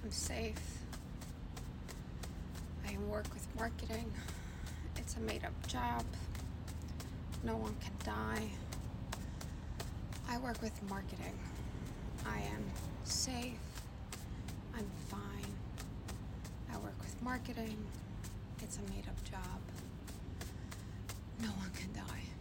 I'm safe. I work with marketing. It's a made-up job. No one can die. I work with marketing. I am safe. I'm fine. I work with marketing. It's a made-up job. No one can die.